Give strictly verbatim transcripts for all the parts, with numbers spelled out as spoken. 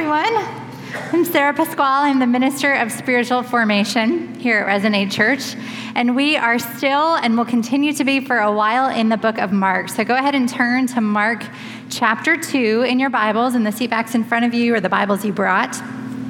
everyone. I'm Sarah Pasquale. I'm the Minister of Spiritual Formation here at Resonate Church, and we are still and will continue to be for a while in the book of Mark. So go ahead and turn to Mark chapter two in your Bibles, in the seat backs in front of you or the Bibles you brought.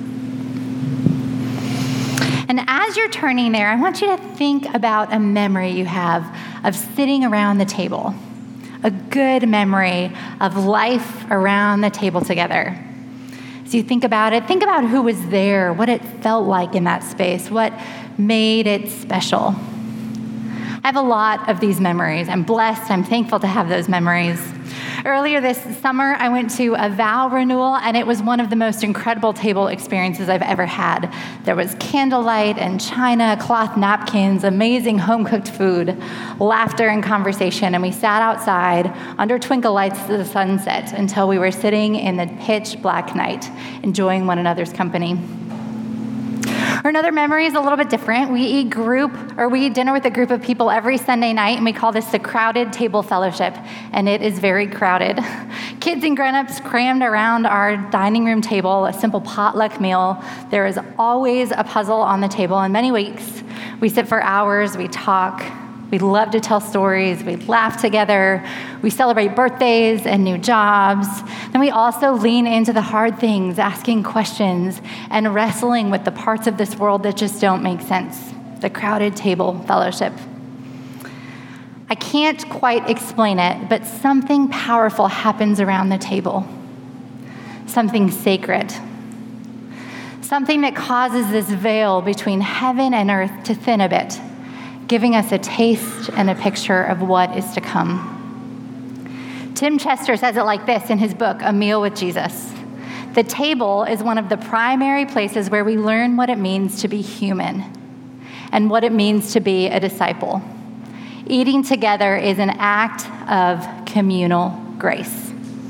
And as you're turning there, I want you to think about a memory you have of sitting around the table, a good memory of life around the table together. As you think about it, think about who was there, what it felt like in that space, what made it special. I have a lot of these memories. I'm blessed. I'm thankful to have those memories. Earlier this summer, I went to a vow renewal, and it was one of the most incredible table experiences I've ever had. There was candlelight and china, cloth napkins, amazing home-cooked food, laughter and conversation, and we sat outside under twinkle lights to the sunset until we were sitting in the pitch black night, enjoying one another's company. Or another memory is a little bit different. We eat group, or we eat dinner with a group of people every Sunday night, and we call this the Crowded Table Fellowship, and it is very crowded. Kids and grown-ups crammed around our dining room table, a simple potluck meal. There is always a puzzle on the table, and many weeks we sit for hours, we talk, we love to tell stories, we laugh together, we celebrate birthdays and new jobs. Then we also lean into the hard things, asking questions and wrestling with the parts of this world that just don't make sense. The Crowded Table Fellowship. I can't quite explain it, but something powerful happens around the table. Something sacred. Something that causes this veil between heaven and earth to thin a bit, giving us a taste and a picture of what is to come. Tim Chester says it like this in his book, A Meal with Jesus. The table is one of the primary places where we learn what it means to be human and what it means to be a disciple. Eating together is an act of communal grace.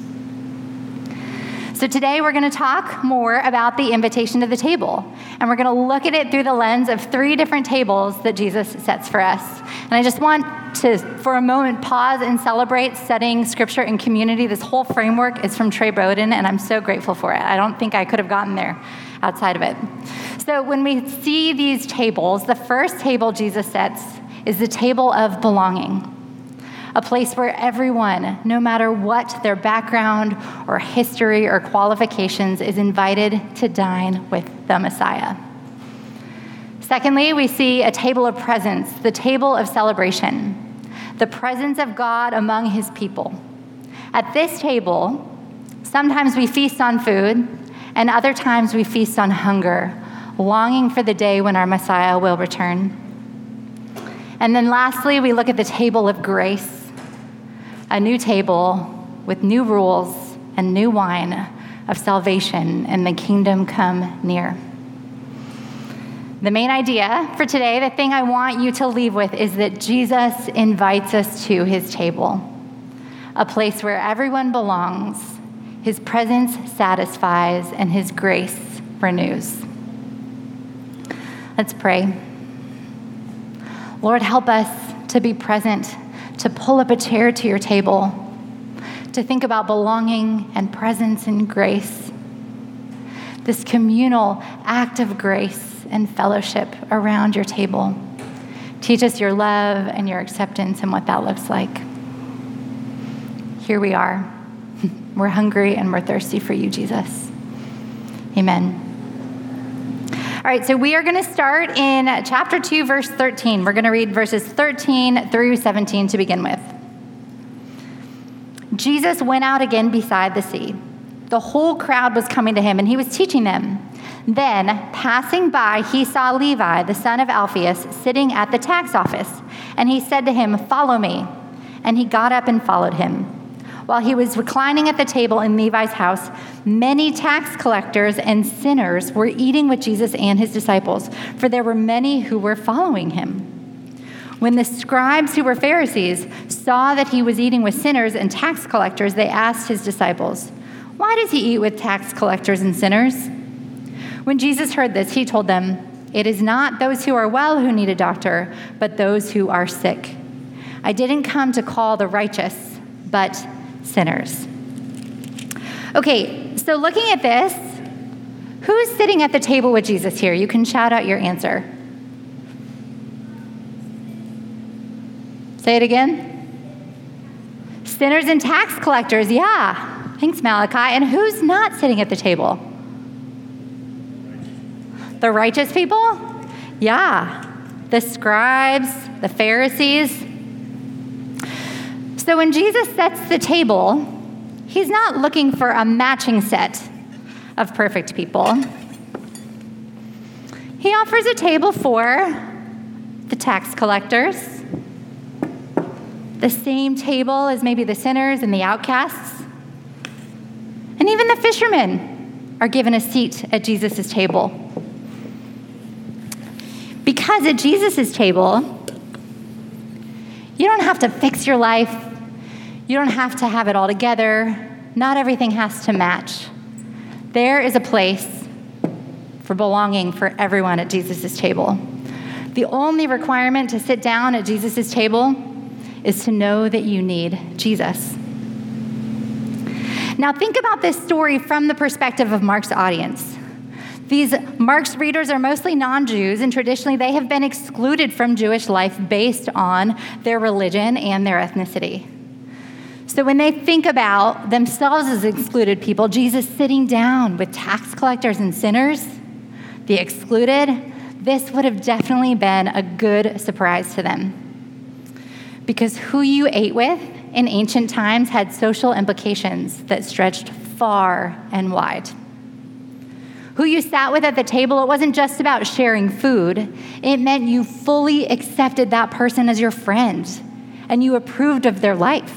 So today we're going to talk more about the invitation to the table, and we're going to look at it through the lens of three different tables that Jesus sets for us. And I just want to, for a moment, pause and celebrate studying Scripture in community. This whole framework is from Trey Bowden, and I'm so grateful for it. I don't think I could have gotten there outside of it. So when we see these tables, the first table Jesus sets is the table of belonging. A place where everyone, no matter what their background or history or qualifications, is invited to dine with the Messiah. Secondly, we see a table of presence, the table of celebration, the presence of God among his people. At this table, sometimes we feast on food, and other times we feast on hunger, longing for the day when our Messiah will return. And then lastly, we look at the table of grace, a new table with new rules and new wine of salvation and the kingdom come near. The main idea for today, the thing I want you to leave with, is that Jesus invites us to his table, a place where everyone belongs, his presence satisfies, and his grace renews. Let's pray. Lord, help us to be present, to pull up a chair to your table, to think about belonging and presence and grace, this communal act of grace and fellowship around your table. Teach us your love and your acceptance and what that looks like. Here we are. We're hungry and we're thirsty for you, Jesus. Amen. All right, so we are going to start in chapter two, verse thirteen. We're going to read verses thirteen through seventeen to begin with. Jesus went out again beside the sea. The whole crowd was coming to him, and he was teaching them. Then, passing by, he saw Levi, the son of Alphaeus, sitting at the tax office, and he said to him, "Follow me." And he got up and followed him. While he was reclining at the table in Levi's house, many tax collectors and sinners were eating with Jesus and his disciples, for there were many who were following him. When the scribes who were Pharisees saw that he was eating with sinners and tax collectors, they asked his disciples, "Why does he eat with tax collectors and sinners?" When Jesus heard this, he told them, "It is not those who are well who need a doctor, but those who are sick. I didn't come to call the righteous, but sinners." Okay, so looking at this, Who's sitting at the table with Jesus here? You can shout out your answer. Say it again. Sinners and tax collectors. Yeah. Thanks, Malachi. And who's not sitting at the table? The righteous people? Yeah. The scribes, the Pharisees. So when Jesus sets the table, he's not looking for a matching set of perfect people. He offers a table for the tax collectors, the same table as maybe the sinners and the outcasts, and even the fishermen are given a seat at Jesus' table. Because at Jesus' table, you don't have to fix your life. You don't have to have it all together. Not everything has to match. There is a place for belonging for everyone at Jesus' table. The only requirement to sit down at Jesus' table is to know that you need Jesus. Now think about this story from the perspective of Mark's audience. These Mark's readers are mostly non-Jews, and traditionally they have been excluded from Jewish life based on their religion and their ethnicity. So when they think about themselves as excluded people, Jesus sitting down with tax collectors and sinners, the excluded, this would have definitely been a good surprise to them. Because who you ate with in ancient times had social implications that stretched far and wide. Who you sat with at the table, it wasn't just about sharing food. It meant you fully accepted that person as your friend and you approved of their life.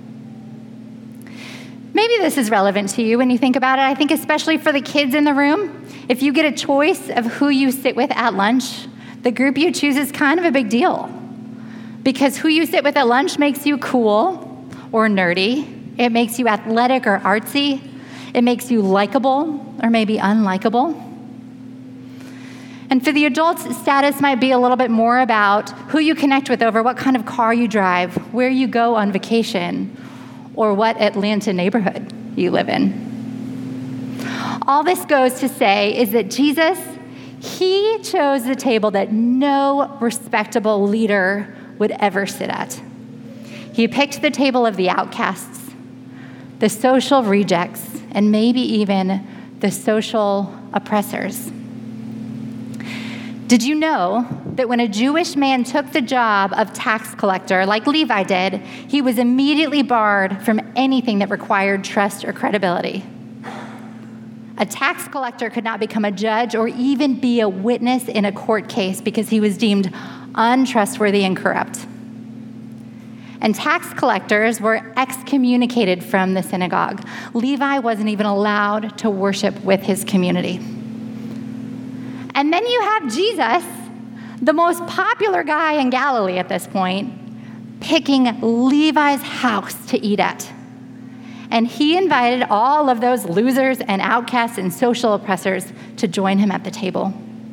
Maybe this is relevant to you when you think about it. I think especially for the kids in the room, if you get a choice of who you sit with at lunch, the group you choose is kind of a big deal. Because who you sit with at lunch makes you cool or nerdy. It makes you athletic or artsy. It makes you likable or maybe unlikable. And for the adults, status might be a little bit more about who you connect with over what kind of car you drive, where you go on vacation, or what Atlanta neighborhood you live in. All this goes to say is that Jesus, he chose the table that no respectable leader would ever sit at. He picked the table of the outcasts, the social rejects, and maybe even the social oppressors. Did you know that when a Jewish man took the job of tax collector, like Levi did, he was immediately barred from anything that required trust or credibility? A tax collector could not become a judge or even be a witness in a court case because he was deemed untrustworthy and corrupt. And tax collectors were excommunicated from the synagogue. Levi wasn't even allowed to worship with his community. And then you have Jesus, the most popular guy in Galilee at this point, picking Levi's house to eat at. And he invited all of those losers and outcasts and social oppressors to join him at the table.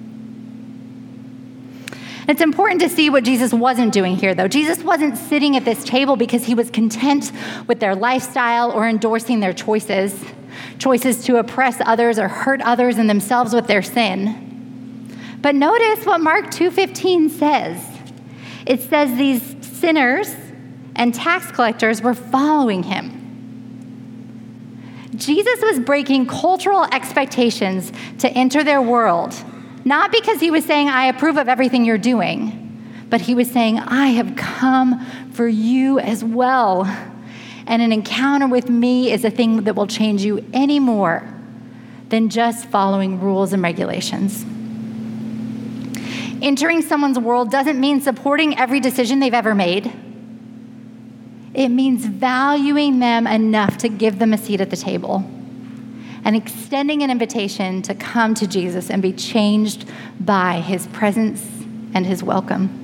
It's important to see what Jesus wasn't doing here, though. Jesus wasn't sitting at this table because he was content with their lifestyle or endorsing their choices, choices to oppress others or hurt others and themselves with their sin. But notice what Mark two fifteen says. It says these sinners and tax collectors were following him. Jesus was breaking cultural expectations to enter their world, not because he was saying, I approve of everything you're doing, but he was saying, I have come for you as well. And an encounter with me is a thing that will change you any more than just following rules and regulations. Entering someone's world doesn't mean supporting every decision they've ever made. It means valuing them enough to give them a seat at the table and extending an invitation to come to Jesus and be changed by his presence and his welcome.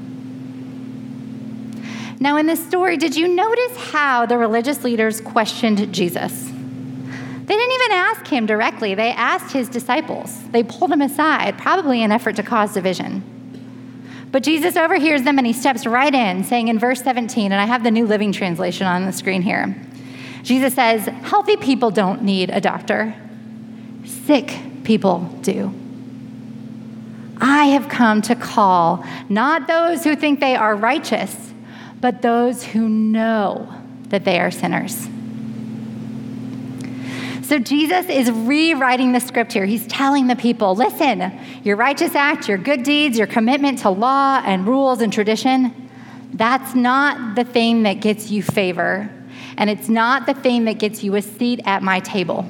Now, in this story, did you notice how the religious leaders questioned Jesus? They didn't even ask him directly. They asked his disciples. They pulled him aside, probably in an effort to cause division. But Jesus overhears them and he steps right in, saying in verse seventeen, and I have the New Living Translation on the screen here. Jesus says, healthy people don't need a doctor. sick people do. I have come to call not those who think they are righteous, but those who know that they are sinners. So Jesus is rewriting the script here. He's telling the people, listen, your righteous act, your good deeds, your commitment to law and rules and tradition, that's not the thing that gets you favor, and it's not the thing that gets you a seat at my table.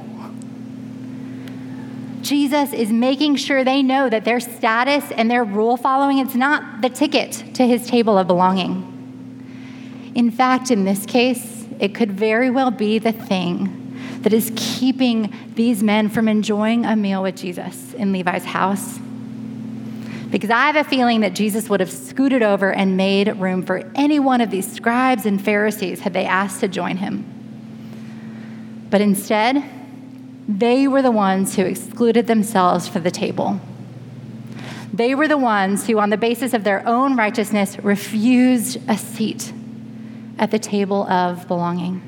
Jesus is making sure they know that their status and their rule following, it's not the ticket to his table of belonging. In fact, in this case, it could very well be the thing that is keeping these men from enjoying a meal with Jesus in Levi's house. Because I have a feeling that Jesus would have scooted over and made room for any one of these scribes and Pharisees had they asked to join him. But instead, they were the ones who excluded themselves from the table. They were the ones who, on the basis of their own righteousness, refused a seat at the table of belonging.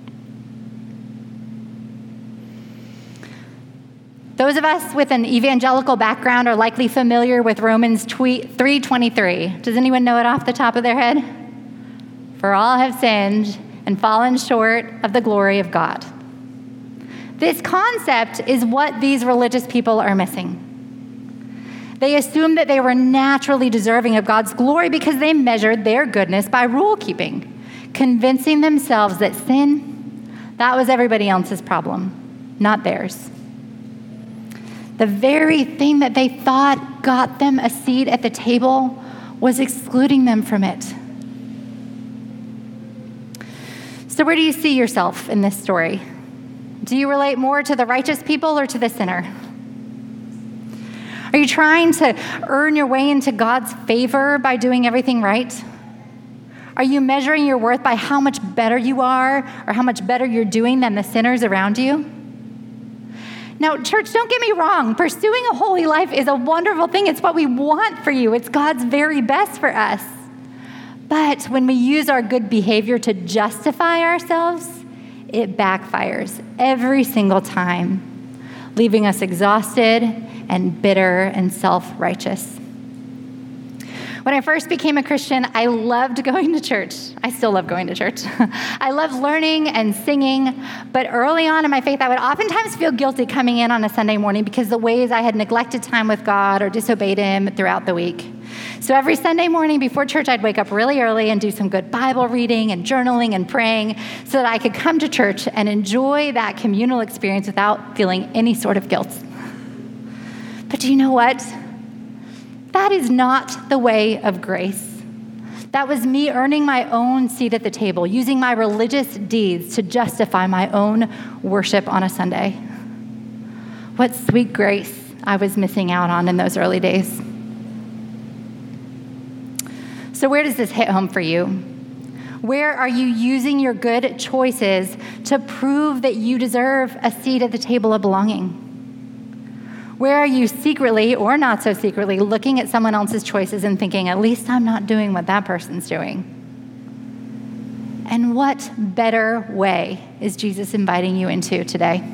Those of us with an evangelical background are likely familiar with Romans three twenty-three. Does anyone know it off the top of their head? For all have sinned and fallen short of the glory of God. This concept is what these religious people are missing. They assumed that they were naturally deserving of God's glory because they measured their goodness by rule keeping, convincing themselves that sin, that was everybody else's problem, not theirs. The very thing that they thought got them a seat at the table was excluding them from it. So where do you see yourself in this story? Do you relate more to the righteous people or to the sinner? Are you trying to earn your way into God's favor by doing everything right? Are you measuring your worth by how much better you are or how much better you're doing than the sinners around you? Now, church, don't get me wrong. Pursuing a holy life is a wonderful thing. It's what we want for you. It's God's very best for us. But when we use our good behavior to justify ourselves, it backfires every single time, leaving us exhausted and bitter and self-righteous. When I first became a Christian, I loved going to church. I still love going to church. I loved learning and singing, but early on in my faith, I would oftentimes feel guilty coming in on a Sunday morning because the ways I had neglected time with God or disobeyed him throughout the week. So every Sunday morning before church, I'd wake up really early and do some good Bible reading and journaling and praying so that I could come to church and enjoy that communal experience without feeling any sort of guilt. But do you know what? That is not the way of grace. That was me earning my own seat at the table, using my religious deeds to justify my own worship on a Sunday. What sweet grace I was missing out on in those early days. So where does this hit home for you? Where are you using your good choices to prove that you deserve a seat at the table of belonging? Where are you secretly, or not so secretly, looking at someone else's choices and thinking, at least I'm not doing what that person's doing? And what better way is Jesus inviting you into today?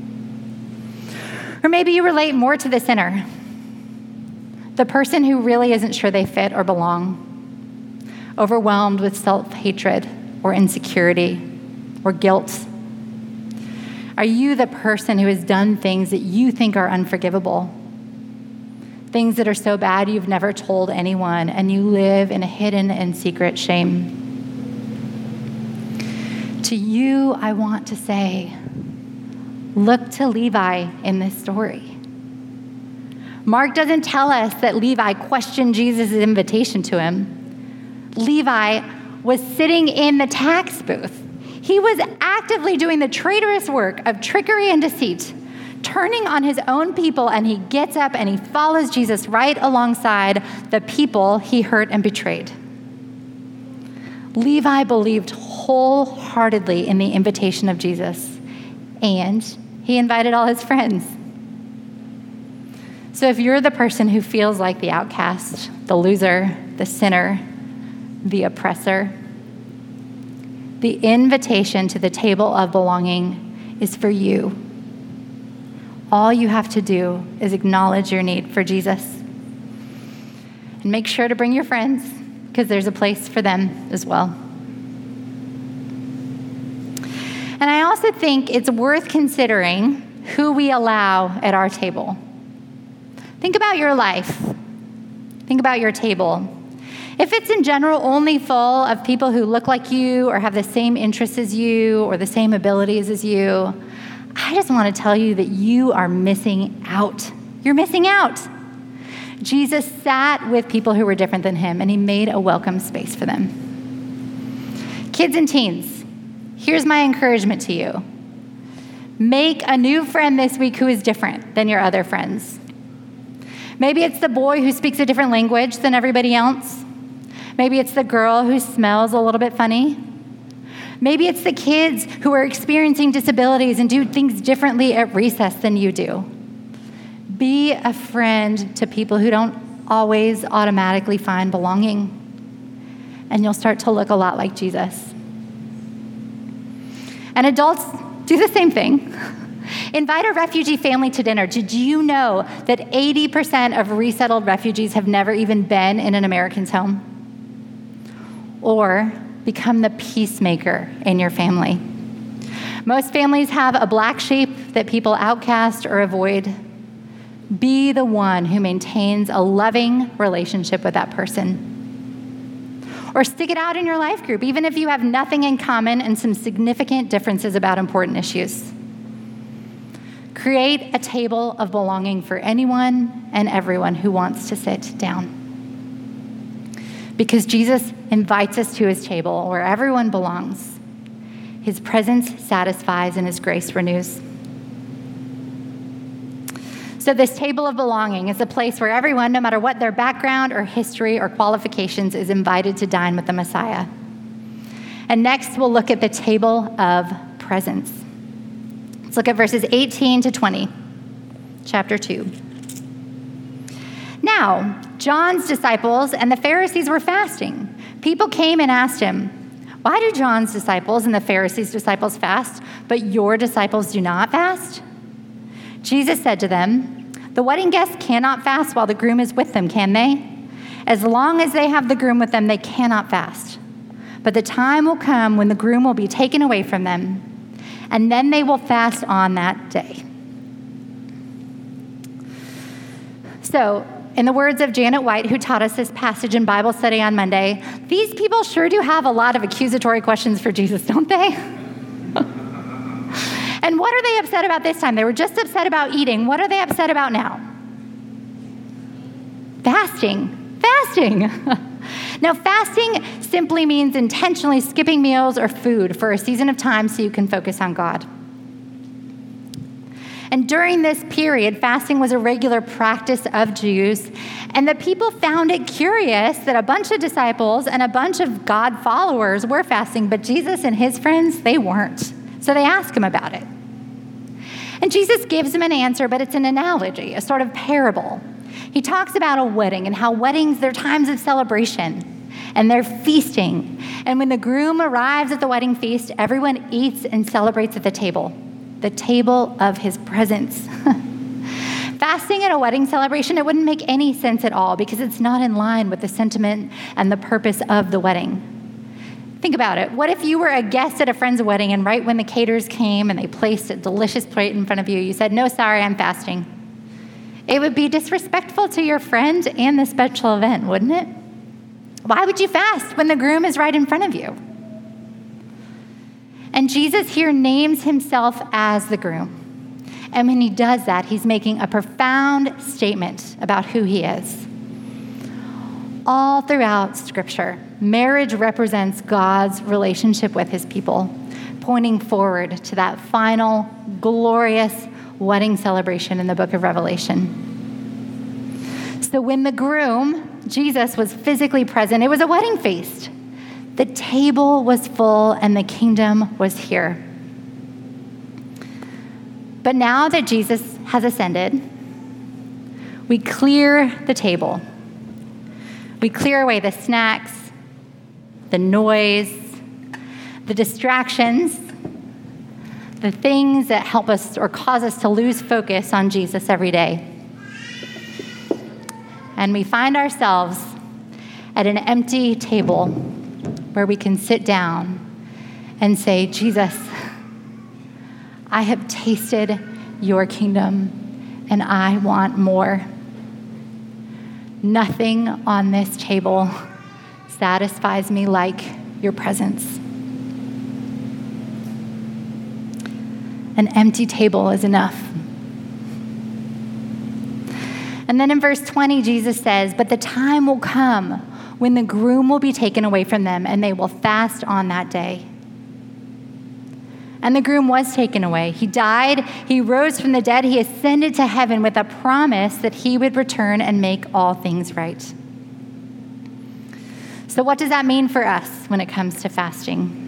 Or maybe you relate more to the sinner, the person who really isn't sure they fit or belong, overwhelmed with self-hatred or insecurity or guilt. Are you the person who has done things that you think are unforgivable? Things that are so bad you've never told anyone, and you live in a hidden and secret shame. To you, I want to say, look to Levi in this story. Mark doesn't tell us that Levi questioned Jesus' invitation to him. Levi was sitting in the tax booth. He was actively doing the traitorous work of trickery and deceit, turning on his own people, and he gets up and he follows Jesus right alongside the people he hurt and betrayed. Levi believed wholeheartedly in the invitation of Jesus, and he invited all his friends. So if you're the person who feels like the outcast, the loser, the sinner, the oppressor, the invitation to the table of belonging is for you. All you have to do is acknowledge your need for Jesus. And make sure to bring your friends, because there's a place for them as well. And I also think it's worth considering who we allow at our table. Think about your life. Think about your table. If it's in general only full of people who look like you or have the same interests as you or the same abilities as you, I just want to tell you that you are missing out. You're missing out. Jesus sat with people who were different than him, and he made a welcome space for them. Kids and teens, here's my encouragement to you. Make a new friend this week who is different than your other friends. Maybe it's the boy who speaks a different language than everybody else. Maybe it's the girl who smells a little bit funny. Maybe it's the kids who are experiencing disabilities and do things differently at recess than you do. Be a friend to people who don't always automatically find belonging, and you'll start to look a lot like Jesus. And adults, do the same thing. Invite a refugee family to dinner. Did you know that eighty percent of resettled refugees have never even been in an American's home? Or become the peacemaker in your family. Most families have a black sheep that people outcast or avoid. Be the one who maintains a loving relationship with that person. Or stick it out in your life group, even if you have nothing in common and some significant differences about important issues. Create a table of belonging for anyone and everyone who wants to sit down. Because Jesus invites us to his table where everyone belongs. His presence satisfies and his grace renews. So this table of belonging is a place where everyone, no matter what their background or history or qualifications, is invited to dine with the Messiah. And next, we'll look at the table of presence. Let's look at verses eighteen to twenty, chapter two. Now, John's disciples and the Pharisees were fasting. People came and asked him, "Why do John's disciples and the Pharisees' disciples fast, but your disciples do not fast?" Jesus said to them, "The wedding guests cannot fast while the groom is with them, can they? As long as they have the groom with them, they cannot fast. But the time will come when the groom will be taken away from them, and then they will fast on that day." So, in the words of Janet White, who taught us this passage in Bible study on Monday, these people sure do have a lot of accusatory questions for Jesus, don't they? And what are they upset about this time? They were just upset about eating. What are they upset about now? Fasting. Fasting. Now, fasting simply means intentionally skipping meals or food for a season of time so you can focus on God. And during this period, fasting was a regular practice of Jews, and the people found it curious that a bunch of disciples and a bunch of God followers were fasting, but Jesus and his friends, they weren't. So they asked him about it. And Jesus gives them an answer, but it's an analogy, a sort of parable. He talks about a wedding and how weddings, they're times of celebration, and they're feasting. And when the groom arrives at the wedding feast, everyone eats and celebrates at the table. The table of his presence. Fasting at a wedding celebration, it wouldn't make any sense at all because it's not in line with the sentiment and the purpose of the wedding. Think about it. What if you were a guest at a friend's wedding and right when the caterers came and they placed a delicious plate in front of you, you said, "No, sorry, I'm fasting." It would be disrespectful to your friend and the special event, wouldn't it? Why would you fast when the groom is right in front of you? And Jesus here names himself as the groom. And when he does that, he's making a profound statement about who he is. All throughout Scripture, marriage represents God's relationship with his people, pointing forward to that final, glorious wedding celebration in the book of Revelation. So when the groom, Jesus, was physically present, it was a wedding feast. The table was full and the kingdom was here. But now that Jesus has ascended, we clear the table. We clear away the snacks, the noise, the distractions, the things that help us or cause us to lose focus on Jesus every day. And we find ourselves at an empty table where we can sit down and say, Jesus, I have tasted your kingdom and I want more. Nothing on this table satisfies me like your presence. An empty table is enough. And then in verse twenty, Jesus says, but the time will come when the groom will be taken away from them, and they will fast on that day. And the groom was taken away. He died, he rose from the dead, he ascended to heaven with a promise that he would return and make all things right. So what does that mean for us when it comes to fasting?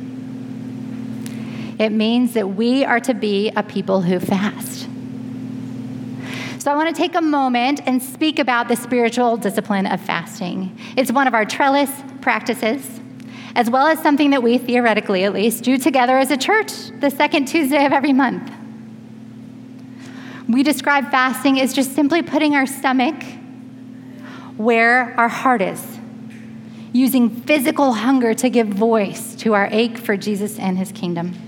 It means that we are to be a people who fast. So I want to take a moment and speak about the spiritual discipline of fasting. It's one of our trellis practices, as well as something that we theoretically, at least, do together as a church the second Tuesday of every month. We describe fasting as just simply putting our stomach where our heart is, using physical hunger to give voice to our ache for Jesus and his kingdom.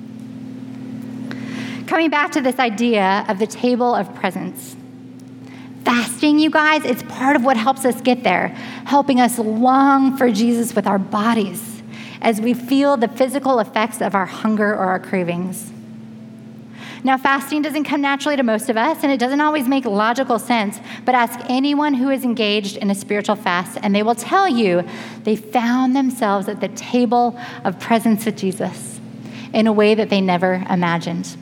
Coming back to this idea of the table of presence. Fasting, you guys, it's part of what helps us get there, helping us long for Jesus with our bodies as we feel the physical effects of our hunger or our cravings. Now, fasting doesn't come naturally to most of us, and it doesn't always make logical sense, but ask anyone who is engaged in a spiritual fast, and they will tell you they found themselves at the table of presence with Jesus in a way that they never imagined.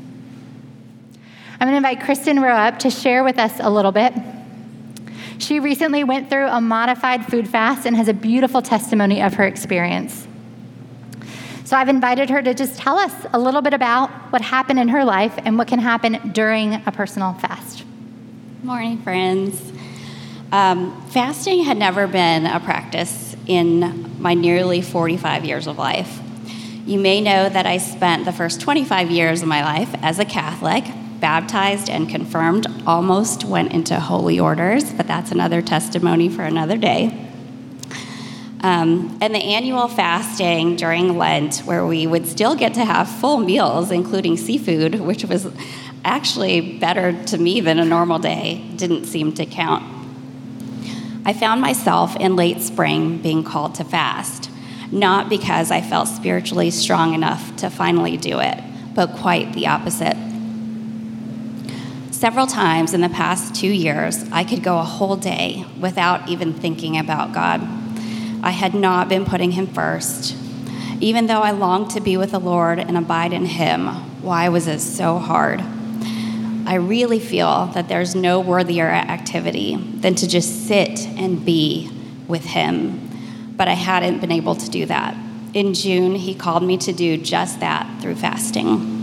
I'm going to invite Kristen Rowe up to share with us a little bit. She recently went through a modified food fast and has a beautiful testimony of her experience. So I've invited her to just tell us a little bit about what happened in her life and what can happen during a personal fast. Morning, friends. Um, fasting had never been a practice in my nearly forty-five years of life. You may know that I spent the first twenty-five years of my life as a Catholic, baptized and confirmed, almost went into holy orders, but that's another testimony for another day. Um, and the annual fasting during Lent, where we would still get to have full meals, including seafood, which was actually better to me than a normal day, didn't seem to count. I found myself in late spring being called to fast, not because I felt spiritually strong enough to finally do it, but quite the opposite. Several times in the past two years, I could go a whole day without even thinking about God. I had not been putting him first. Even though I longed to be with the Lord and abide in him, why was it so hard? I really feel that there's no worthier activity than to just sit and be with him. But I hadn't been able to do that. In June, he called me to do just that through fasting.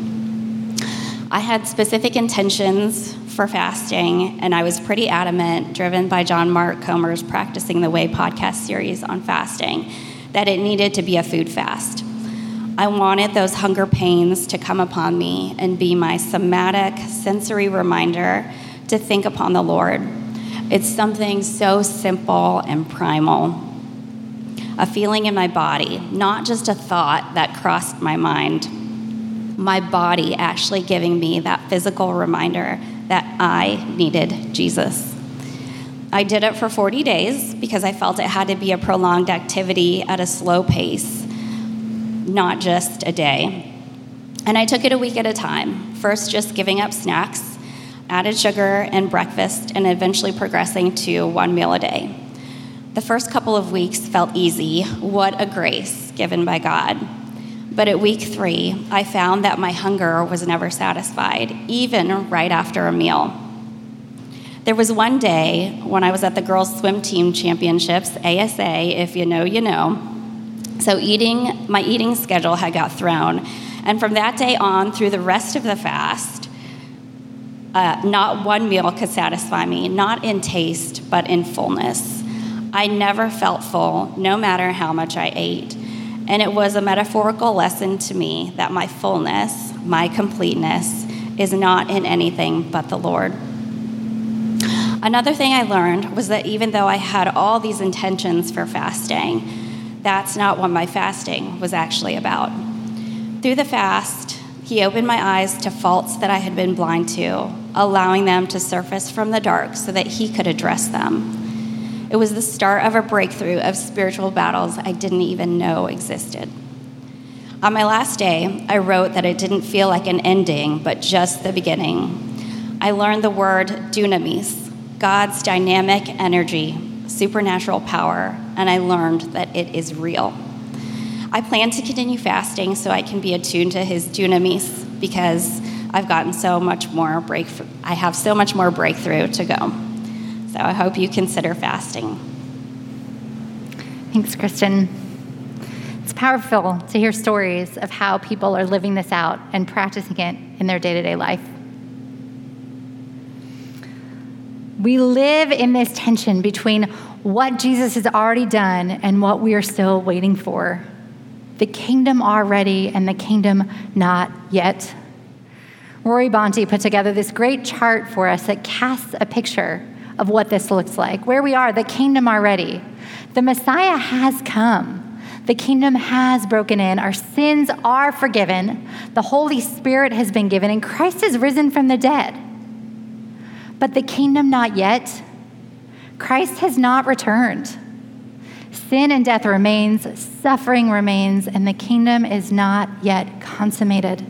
I had specific intentions for fasting, and I was pretty adamant, driven by John Mark Comer's Practicing the Way podcast series on fasting, that it needed to be a food fast. I wanted those hunger pains to come upon me and be my somatic, sensory reminder to think upon the Lord. It's something so simple and primal. A feeling in my body, not just a thought that crossed my mind. My body actually giving me that physical reminder that I needed Jesus. I did it for forty days because I felt it had to be a prolonged activity at a slow pace, not just a day. And I took it a week at a time, first just giving up snacks, added sugar and breakfast, and eventually progressing to one meal a day. The first couple of weeks felt easy. What a grace given by God. But at week three, I found that my hunger was never satisfied, even right after a meal. There was one day when I was at the girls' swim team championships, A S A, if you know, you know. So eating, my eating schedule had got thrown. And from that day on through the rest of the fast, uh, not one meal could satisfy me, not in taste, but in fullness. I never felt full, no matter how much I ate. And it was a metaphorical lesson to me that my fullness, my completeness, is not in anything but the Lord. Another thing I learned was that even though I had all these intentions for fasting, that's not what my fasting was actually about. Through the fast, he opened my eyes to faults that I had been blind to, allowing them to surface from the dark so that he could address them. It was the start of a breakthrough of spiritual battles I didn't even know existed. On my last day, I wrote that it didn't feel like an ending, but just the beginning. I learned the word dunamis, God's dynamic energy, supernatural power, and I learned that it is real. I plan to continue fasting so I can be attuned to his dunamis because I've gotten so much more breakthrough. I have so much more breakthrough to go. So I hope you consider fasting. Thanks, Kristen. It's powerful to hear stories of how people are living this out and practicing it in their day-to-day life. We live in this tension between what Jesus has already done and what we are still waiting for. The kingdom already and the kingdom not yet. Rory Bonte put together this great chart for us that casts a picture of what this looks like. Where we are, the kingdom already. The Messiah has come. The kingdom has broken in. Our sins are forgiven. The Holy Spirit has been given, and Christ has risen from the dead. But the kingdom not yet. Christ has not returned. Sin and death remains, suffering remains, and the kingdom is not yet consummated.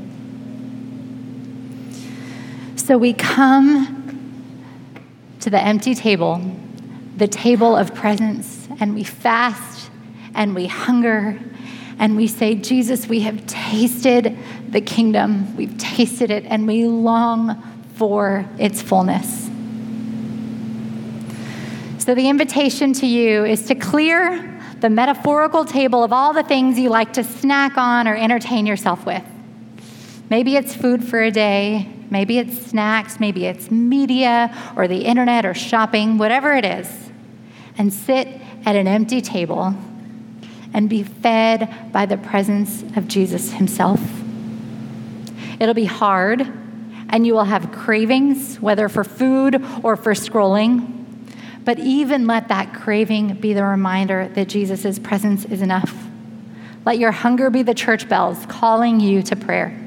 So we come to the empty table, the table of presence, and we fast and we hunger and we say, Jesus, we have tasted the kingdom. We've tasted it and we long for its fullness. So the invitation to you is to clear the metaphorical table of all the things you like to snack on or entertain yourself with. Maybe it's food for a day, maybe it's snacks, maybe it's media or the internet or shopping, whatever it is, and sit at an empty table and be fed by the presence of Jesus himself. It'll be hard, and you will have cravings, whether for food or for scrolling. But even let that craving be the reminder that Jesus' presence is enough. Let your hunger be the church bells calling you to prayer.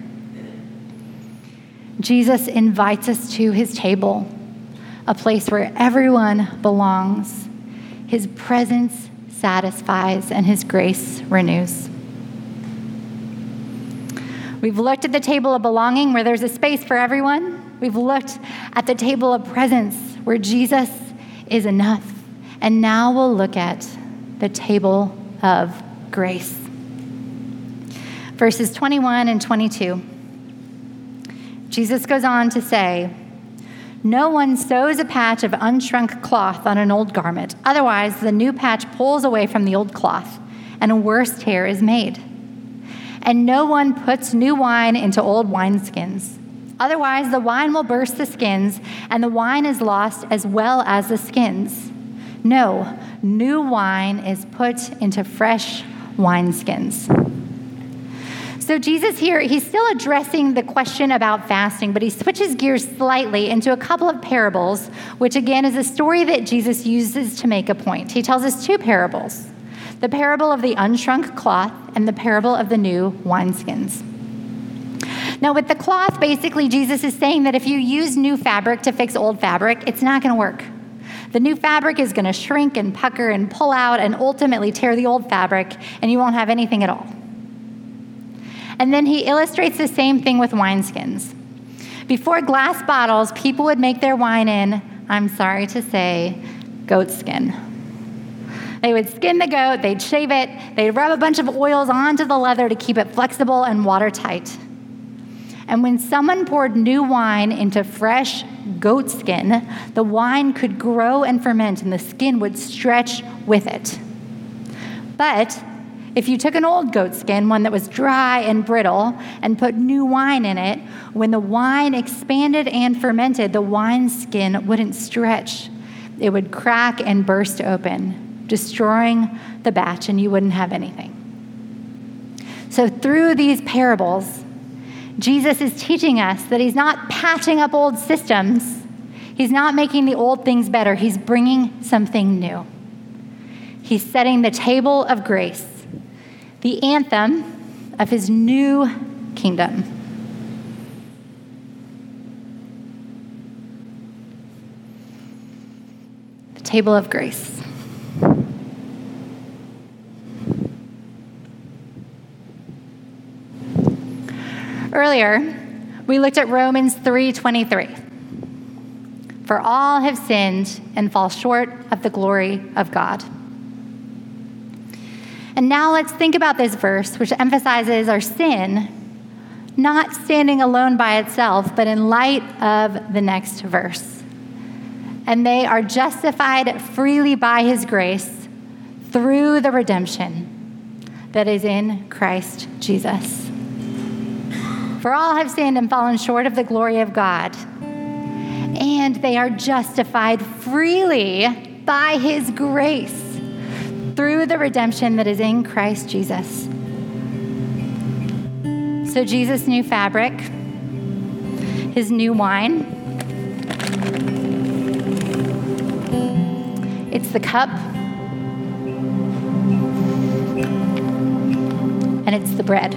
Jesus invites us to his table, a place where everyone belongs. His presence satisfies and his grace renews. We've looked at the table of belonging where there's a space for everyone. We've looked at the table of presence where Jesus is enough. And now we'll look at the table of grace. Verses twenty-one and twenty-two. Jesus goes on to say, "No one sews a patch of unshrunk cloth on an old garment. Otherwise, the new patch pulls away from the old cloth, and a worse tear is made. And no one puts new wine into old wineskins. Otherwise, the wine will burst the skins, and the wine is lost as well as the skins. No, new wine is put into fresh wineskins." So Jesus here, he's still addressing the question about fasting, but he switches gears slightly into a couple of parables, which again is a story that Jesus uses to make a point. He tells us two parables, the parable of the unshrunk cloth and the parable of the new wineskins. Now with the cloth, basically Jesus is saying that if you use new fabric to fix old fabric, it's not going to work. The new fabric is going to shrink and pucker and pull out and ultimately tear the old fabric, and you won't have anything at all. And then he illustrates the same thing with wineskins. Before glass bottles, people would make their wine in, I'm sorry to say, goat skin. They would skin the goat, they'd shave it, they'd rub a bunch of oils onto the leather to keep it flexible and watertight. And when someone poured new wine into fresh goat skin, the wine could grow and ferment and the skin would stretch with it. But if you took an old goat skin, one that was dry and brittle, and put new wine in it, when the wine expanded and fermented, the wine skin wouldn't stretch. It would crack and burst open, destroying the batch, and you wouldn't have anything. So through these parables, Jesus is teaching us that he's not patching up old systems. He's not making the old things better. He's bringing something new. He's setting the table of grace, the anthem of his new kingdom. The table of grace. Earlier, we looked at Romans three twenty-three. For all have sinned and fall short of the glory of God. And now let's think about this verse, which emphasizes our sin, not standing alone by itself, but in light of the next verse. And they are justified freely by his grace through the redemption that is in Christ Jesus. For all have sinned and fallen short of the glory of God, and they are justified freely by his grace through the redemption that is in Christ Jesus. So Jesus' new fabric, his new wine, it's the cup, and it's the bread.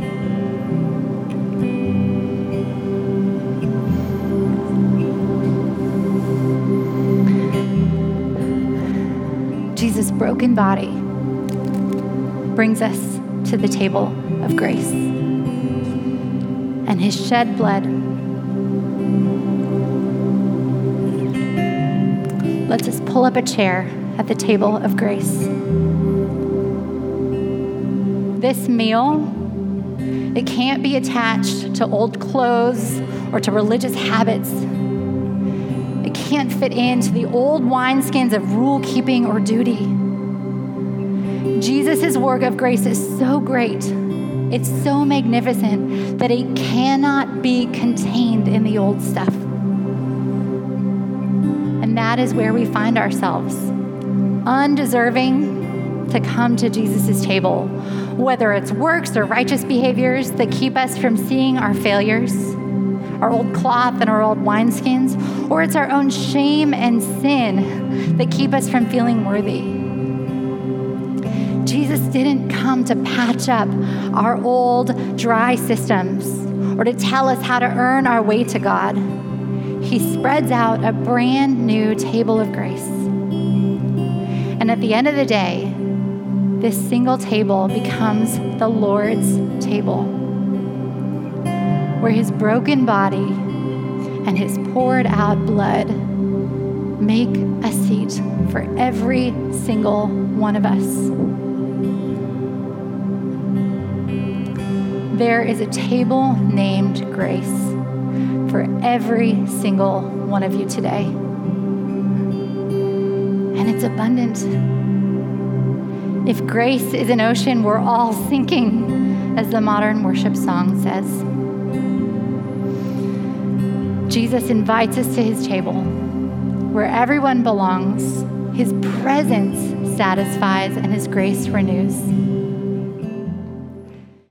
Jesus' broken body brings us to the table of grace. And his shed blood lets us pull up a chair at the table of grace. This meal, it can't be attached to old clothes or to religious habits. It can't fit into the old wineskins of rule-keeping or duty. Jesus' work of grace is so great, it's so magnificent that it cannot be contained in the old stuff. And that is where we find ourselves, undeserving to come to Jesus' table, whether it's works or righteous behaviors that keep us from seeing our failures, our old cloth and our old wineskins, or it's our own shame and sin that keep us from feeling worthy. Jesus didn't come to patch up our old dry systems or to tell us how to earn our way to God. He spreads out a brand new table of grace. And at the end of the day, this single table becomes the Lord's table, where his broken body and his poured out blood make a seat for every single one of us. There is a table named grace for every single one of you today. And it's abundant. If grace is an ocean, we're all sinking, as the modern worship song says. Jesus invites us to his table, where everyone belongs. His presence satisfies and his grace renews.